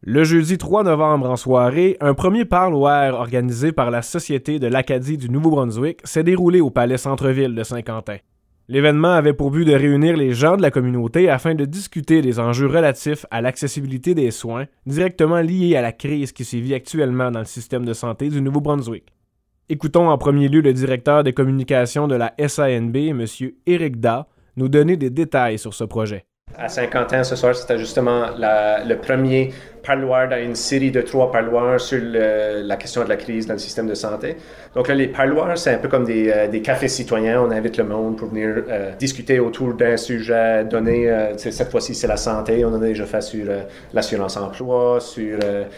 Le jeudi 3 novembre en soirée, un premier parloir organisé par la Société de l'Acadie du Nouveau-Brunswick s'est déroulé au Palais Centre-Ville de Saint-Quentin. L'événement avait pour but de réunir les gens de la communauté afin de discuter des enjeux relatifs à l'accessibilité des soins directement liés à la crise qui sévit actuellement dans le système de santé du Nouveau-Brunswick. Écoutons en premier lieu le directeur des communications de la SANB, M. Éric Da, nous donner des détails sur ce projet. À Saint-Quentin, ce soir, c'était justement le premier parloir dans une série de 3 parloirs sur la question de la crise dans le système de santé. Donc là, les parloirs, c'est un peu comme des cafés citoyens. On invite le monde pour venir discuter autour d'un sujet donné. Cette fois-ci, c'est la santé. On en a déjà fait sur l'assurance-emploi, sur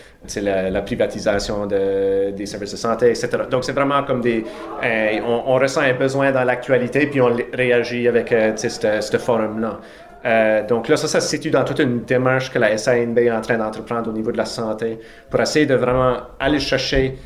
la privatisation des services de santé, etc. Donc, c'est vraiment comme on ressent un besoin dans l'actualité, puis on réagit avec ce forum-là. Donc là, ça se situe dans toute une démarche que la SANB est en train d'entreprendre au niveau de la santé pour essayer de vraiment aller chercher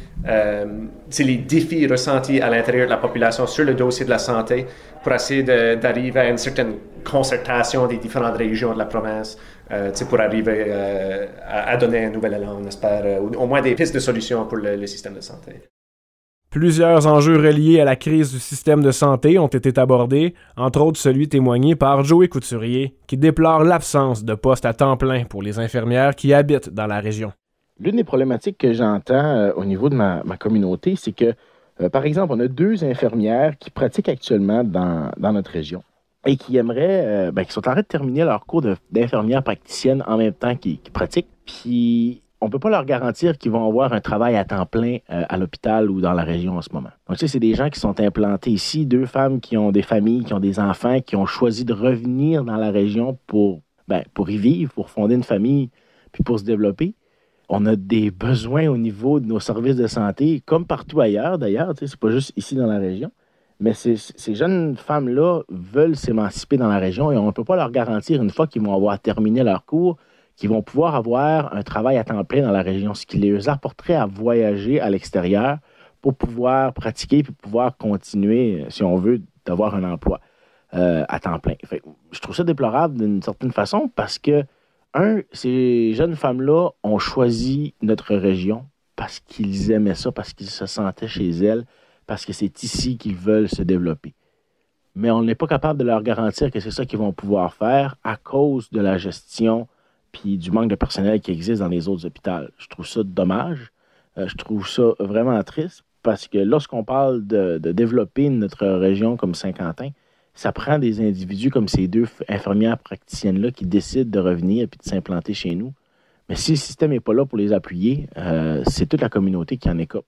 les défis ressentis à l'intérieur de la population sur le dossier de la santé pour essayer d'arriver à une certaine concertation des différentes régions de la province pour arriver à donner un nouvel élan, on espère, ou au moins des pistes de solutions pour le système de santé. Plusieurs enjeux reliés à la crise du système de santé ont été abordés, entre autres celui témoigné par Joey Couturier, qui déplore l'absence de postes à temps plein pour les infirmières qui habitent dans la région. L'une des problématiques que j'entends au niveau de ma communauté, c'est que, par exemple, on a 2 infirmières qui pratiquent actuellement dans notre région et qui aimeraient, qui sont en train de terminer leur cours d'infirmière praticienne en même temps qu'ils pratiquent, puis on ne peut pas leur garantir qu'ils vont avoir un travail à temps plein à l'hôpital ou dans la région en ce moment. Donc, c'est des gens qui sont implantés ici, 2 femmes qui ont des familles, qui ont des enfants, qui ont choisi de revenir dans la région pour y vivre, pour fonder une famille, puis pour se développer. On a des besoins au niveau de nos services de santé, comme partout ailleurs d'ailleurs, c'est pas juste ici dans la région. Mais ces jeunes femmes-là veulent s'émanciper dans la région et on ne peut pas leur garantir, une fois qu'ils vont avoir terminé leur cours, qu'ils vont pouvoir avoir un travail à temps plein dans la région, ce qui les apporterait à voyager à l'extérieur pour pouvoir pratiquer puis pouvoir continuer, si on veut, d'avoir un emploi à temps plein. Fait, je trouve ça déplorable d'une certaine façon parce que, ces jeunes femmes-là ont choisi notre région parce qu'ils aimaient ça, parce qu'ils se sentaient chez elles, parce que c'est ici qu'ils veulent se développer. Mais on n'est pas capable de leur garantir que c'est ça qu'ils vont pouvoir faire à cause de la gestion puis du manque de personnel qui existe dans les autres hôpitaux. Je trouve ça dommage. Je trouve ça vraiment triste parce que lorsqu'on parle de développer notre région comme Saint-Quentin, ça prend des individus comme ces 2 infirmières praticiennes-là qui décident de revenir et de s'implanter chez nous. Mais si le système n'est pas là pour les appuyer, c'est toute la communauté qui en écope.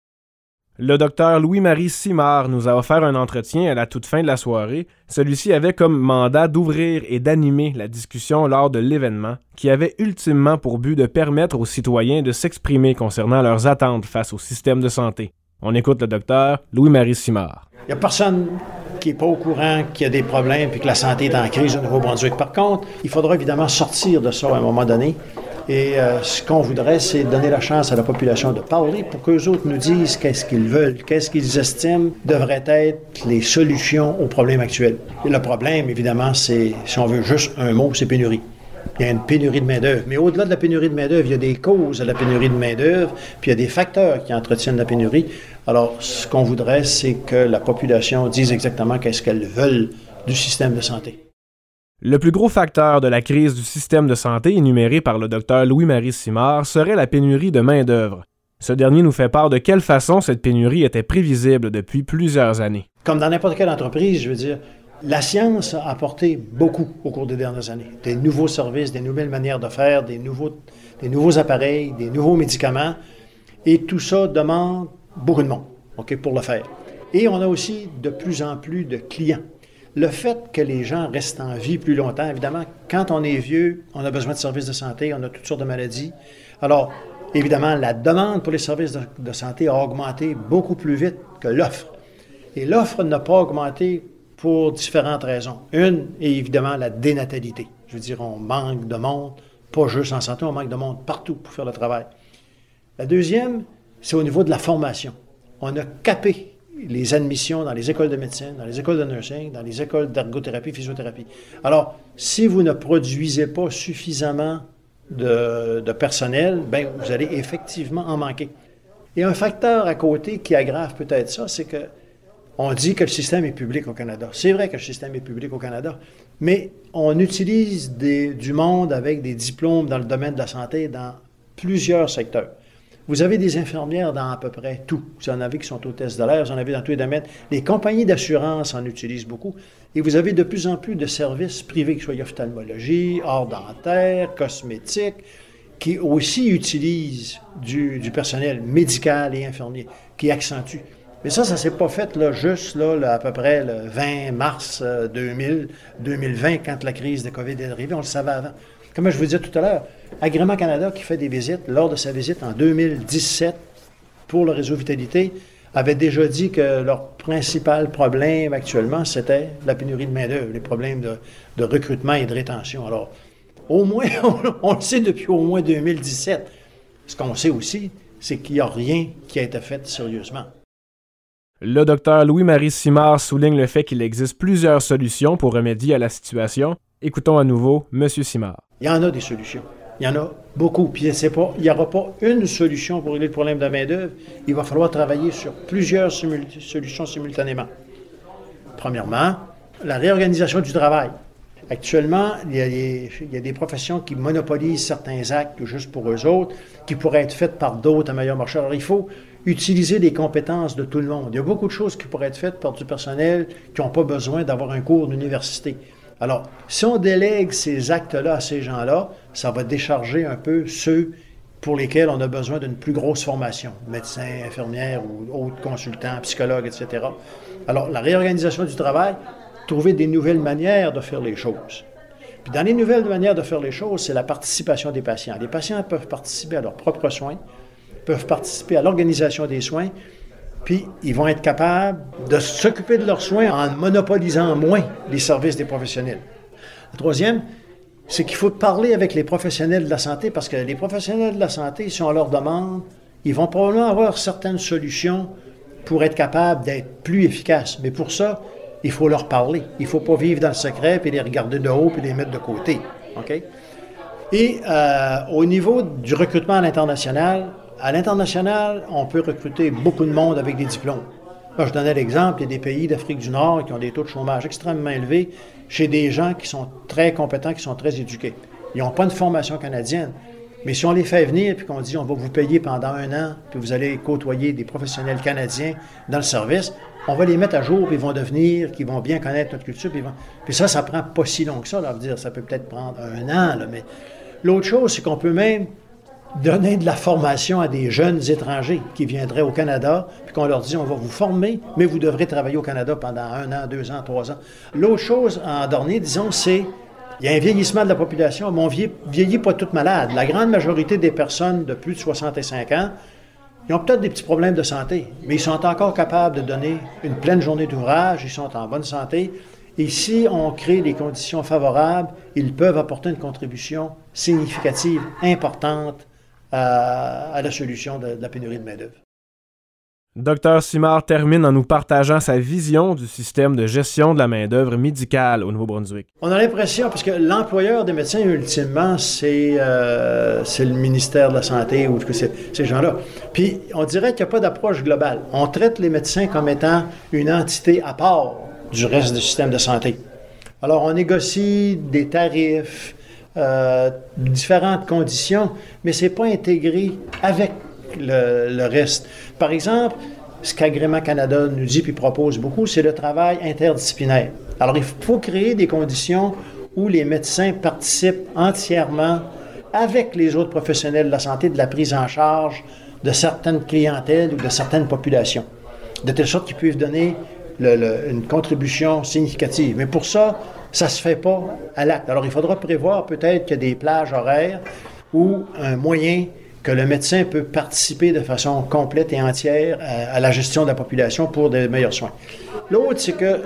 Le docteur Louis-Marie Simard nous a offert un entretien à la toute fin de la soirée. Celui-ci avait comme mandat d'ouvrir et d'animer la discussion lors de l'événement, qui avait ultimement pour but de permettre aux citoyens de s'exprimer concernant leurs attentes face au système de santé. On écoute le docteur Louis-Marie Simard. Il n'y a personne qui n'est pas au courant qu'il y a des problèmes et que la santé est en crise au Nouveau-Brunswick. Par contre, il faudra évidemment sortir de ça à un moment donné. Et ce qu'on voudrait, c'est donner la chance à la population de parler pour qu'eux autres nous disent qu'est-ce qu'ils veulent, qu'est-ce qu'ils estiment devraient être les solutions aux problèmes actuels. Et le problème, évidemment, c'est, si on veut juste un mot, c'est pénurie. Il y a une pénurie de main-d'œuvre. Mais au-delà de la pénurie de main-d'œuvre, il y a des causes à la pénurie de main-d'œuvre, puis il y a des facteurs qui entretiennent la pénurie. Alors, ce qu'on voudrait, c'est que la population dise exactement qu'est-ce qu'elles veulent du système de santé. Le plus gros facteur de la crise du système de santé énuméré par le docteur Louis-Marie Simard serait la pénurie de main-d'œuvre. Ce dernier nous fait part de quelle façon cette pénurie était prévisible depuis plusieurs années. Comme dans n'importe quelle entreprise, je veux dire, la science a apporté beaucoup au cours des dernières années. Des nouveaux services, des nouvelles manières de faire, des nouveaux appareils, des nouveaux médicaments. Et tout ça demande beaucoup de monde, pour le faire. Et on a aussi de plus en plus de clients. Le fait que les gens restent en vie plus longtemps, évidemment, quand on est vieux, on a besoin de services de santé, on a toutes sortes de maladies. Alors, évidemment, la demande pour les services de santé a augmenté beaucoup plus vite que l'offre. Et l'offre n'a pas augmenté pour différentes raisons. Une est évidemment la dénatalité. Je veux dire, on manque de monde, pas juste en santé, on manque de monde partout pour faire le travail. La deuxième, c'est au niveau de la formation. On a capé les admissions dans les écoles de médecine, dans les écoles de nursing, dans les écoles d'ergothérapie, physiothérapie. Alors, si vous ne produisez pas suffisamment de personnel, bien, vous allez effectivement en manquer. Et un facteur à côté qui aggrave peut-être ça, c'est que on dit que le système est public au Canada. C'est vrai que le système est public au Canada, mais on utilise du monde avec des diplômes dans le domaine de la santé dans plusieurs secteurs. Vous avez des infirmières dans à peu près tout. Vous en avez qui sont hôtesses de l'air, vous en avez dans tous les domaines. Les compagnies d'assurance en utilisent beaucoup. Et vous avez de plus en plus de services privés, que ce soit ophtalmologie, art dentaire, cosmétique, qui aussi utilisent du personnel médical et infirmier, qui accentue. Mais ça ne s'est pas fait juste à peu près le 20 mars 2020, quand la crise de COVID est arrivée. On le savait avant. Comme je vous disais tout à l'heure, Agrément Canada, qui fait des visites, lors de sa visite en 2017 pour le réseau Vitalité, avait déjà dit que leur principal problème actuellement, c'était la pénurie de main-d'œuvre, les problèmes de recrutement et de rétention. Alors, au moins, on le sait depuis au moins 2017. Ce qu'on sait aussi, c'est qu'il n'y a rien qui a été fait sérieusement. Le docteur Louis-Marie Simard souligne le fait qu'il existe plusieurs solutions pour remédier à la situation. Écoutons à nouveau M. Simard. Il y en a des solutions. Il y en a beaucoup. Puis il n'y aura pas une solution pour régler le problème de la main-d'œuvre. Il va falloir travailler sur plusieurs solutions simultanément. Premièrement, la réorganisation du travail. Actuellement, il y a des professions qui monopolisent certains actes juste pour eux autres, qui pourraient être faites par d'autres à meilleur marché. Alors, il faut utiliser les compétences de tout le monde. Il y a beaucoup de choses qui pourraient être faites par du personnel qui n'ont pas besoin d'avoir un cours d'université. Alors, si on délègue ces actes-là à ces gens-là, ça va décharger un peu ceux pour lesquels on a besoin d'une plus grosse formation, médecins, infirmières ou autres consultants, psychologues, etc. Alors, la réorganisation du travail, trouver des nouvelles manières de faire les choses. Puis dans les nouvelles manières de faire les choses, c'est la participation des patients. Les patients peuvent participer à leurs propres soins, peuvent participer à l'organisation des soins, puis ils vont être capables de s'occuper de leurs soins en monopolisant moins les services des professionnels. Le troisième, c'est qu'il faut parler avec les professionnels de la santé, parce que les professionnels de la santé, si on leur demande, ils vont probablement avoir certaines solutions pour être capables d'être plus efficaces. Mais pour ça, il faut leur parler. Il ne faut pas vivre dans le secret, puis les regarder de haut, puis les mettre de côté. OK? Et au niveau du recrutement à l'international, on peut recruter beaucoup de monde avec des diplômes. Là, je donnais l'exemple, il y a des pays d'Afrique du Nord qui ont des taux de chômage extrêmement élevés chez des gens qui sont très compétents, qui sont très éduqués. Ils n'ont pas une formation canadienne. Mais si on les fait venir et qu'on dit on va vous payer pendant 1 an, puis vous allez côtoyer des professionnels canadiens dans le service, on va les mettre à jour, puis ils vont devenir, qu'ils vont bien connaître notre culture. Puis ça prend pas si long que ça. Là, dire, ça peut peut-être prendre 1 an. Là, mais l'autre chose, c'est qu'on peut même donner de la formation à des jeunes étrangers qui viendraient au Canada, puis qu'on leur dit, on va vous former, mais vous devrez travailler au Canada pendant 1 an, 2 ans, 3 ans. L'autre chose, en dernier, disons, c'est il y a un vieillissement de la population, mais on vieillit pas toutes malades. La grande majorité des personnes de plus de 65 ans, ils ont peut-être des petits problèmes de santé, mais ils sont encore capables de donner une pleine journée d'ouvrage, ils sont en bonne santé. Et si on crée les conditions favorables, ils peuvent apporter une contribution significative, importante à la solution de la pénurie de main-d'œuvre. Dr Simard termine en nous partageant sa vision du système de gestion de la main-d'œuvre médicale au Nouveau-Brunswick. On a l'impression, parce que l'employeur des médecins, ultimement, c'est le ministère de la Santé ou ces gens-là. Puis, on dirait qu'il n'y a pas d'approche globale. On traite les médecins comme étant une entité à part du reste du système de santé. Alors, on négocie des tarifs, différentes conditions, mais ce n'est pas intégré avec le reste. Par exemple, ce qu'Agrément Canada nous dit puis propose beaucoup, c'est le travail interdisciplinaire. Alors, il faut créer des conditions où les médecins participent entièrement avec les autres professionnels de la santé de la prise en charge de certaines clientèles ou de certaines populations, de telle sorte qu'ils puissent donner une contribution significative. Mais pour ça, ça ne se fait pas à l'acte. Alors, il faudra prévoir peut-être qu'il y a des plages horaires ou un moyen que le médecin peut participer de façon complète et entière à la gestion de la population pour de meilleurs soins. L'autre, c'est que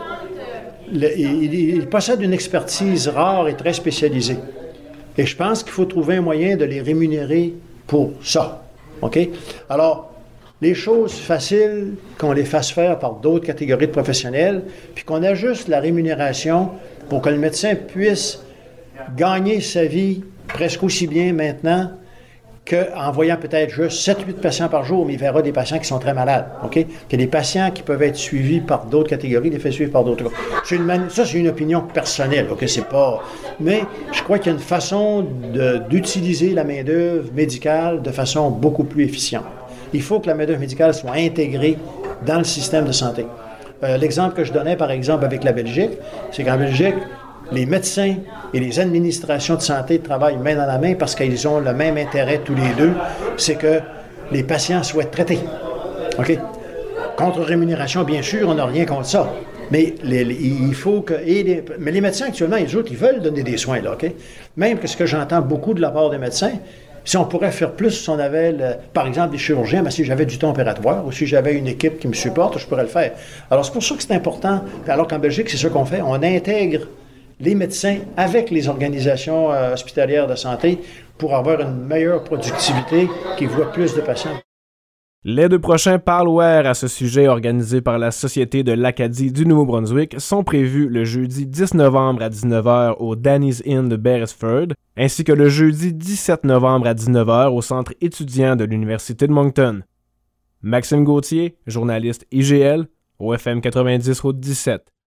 il possède une expertise rare et très spécialisée. Et je pense qu'il faut trouver un moyen de les rémunérer pour ça. OK? Alors, les choses faciles, qu'on les fasse faire par d'autres catégories de professionnels, puis qu'on ajuste la rémunération pour que le médecin puisse gagner sa vie presque aussi bien maintenant qu'en voyant peut-être juste 7-8 patients par jour, mais il verra des patients qui sont très malades. OK? Qu'il y a des patients qui peuvent être suivis par d'autres catégories, des faits suivre par d'autres. Ça, c'est une opinion personnelle. OK? C'est pas... Mais je crois qu'il y a une façon d'utiliser la main-d'œuvre médicale de façon beaucoup plus efficiente. Il faut que la main-d'œuvre médicale soit intégrée dans le système de santé. L'exemple que je donnais, par exemple, avec la Belgique, c'est qu'en Belgique, les médecins et les administrations de santé travaillent main dans la main parce qu'ils ont le même intérêt tous les deux, c'est que les patients soient traités. OK? Contre rémunération, bien sûr, on n'a rien contre ça. Mais il faut que... mais les médecins, actuellement, les autres, ils veulent donner des soins, là, OK? Même que ce que j'entends beaucoup de la part des médecins, si on pourrait faire plus, si on avait, par exemple, des chirurgiens, mais si j'avais du temps opératoire ou si j'avais une équipe qui me supporte, je pourrais le faire. Alors, c'est pour ça que c'est important. Alors qu'en Belgique, c'est ce qu'on fait. On intègre les médecins avec les organisations hospitalières de santé pour avoir une meilleure productivité qui voit plus de patients. Les 2 prochains parloirs à ce sujet organisés par la Société de l'Acadie du Nouveau-Brunswick sont prévus le jeudi 10 novembre à 19h au Danny's Inn de Beresford, ainsi que le jeudi 17 novembre à 19h au Centre étudiant de l'Université de Moncton. Maxime Gauthier, journaliste IGL, au FM 90 Route 17.